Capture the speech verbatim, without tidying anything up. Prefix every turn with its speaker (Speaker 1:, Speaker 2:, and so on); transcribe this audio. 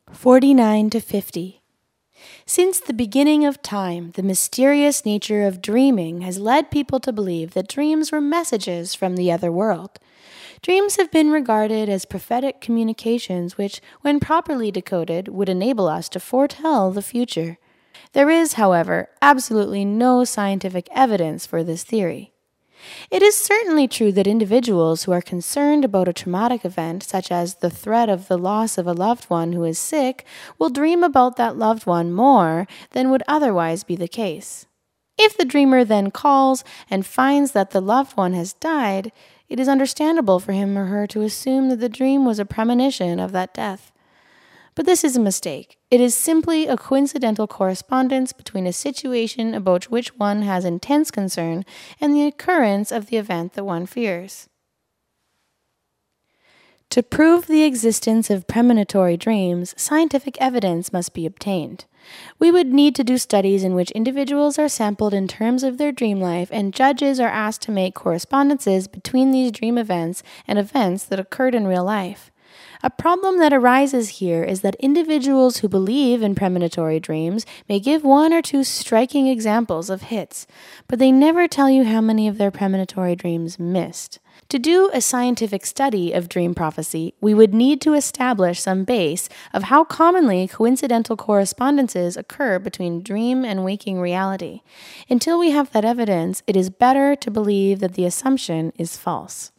Speaker 1: forty-nine to fifty. Since the beginning of time, the mysterious nature of dreaming has led people to believe that dreams were messages from the other world. Dreams have been regarded as prophetic communications which, when properly decoded, would enable us to foretell the future. There is, however, absolutely no scientific evidence for this theory. It is certainly true that individuals who are concerned about a traumatic event, such as the threat of the loss of a loved one who is sick, will dream about that loved one more than would otherwise be the case. If the dreamer then calls and finds that the loved one has died, it is understandable for him or her to assume that the dream was a premonition of that death. But this is a mistake. It is simply a coincidental correspondence between a situation about which one has intense concern and the occurrence of the event that one fears. To prove the existence of premonitory dreams, scientific evidence must be obtained. We would need to do studies in which individuals are sampled in terms of their dream life, and judges are asked to make correspondences between these dream events and events that occurred in real life. A problem that arises here is that individuals who believe in premonitory dreams may give one or two striking examples of hits, but they never tell you how many of their premonitory dreams missed. To do a scientific study of dream prophecy, we would need to establish some base of how commonly coincidental correspondences occur between dream and waking reality. Until we have that evidence, it is better to believe that the assumption is false.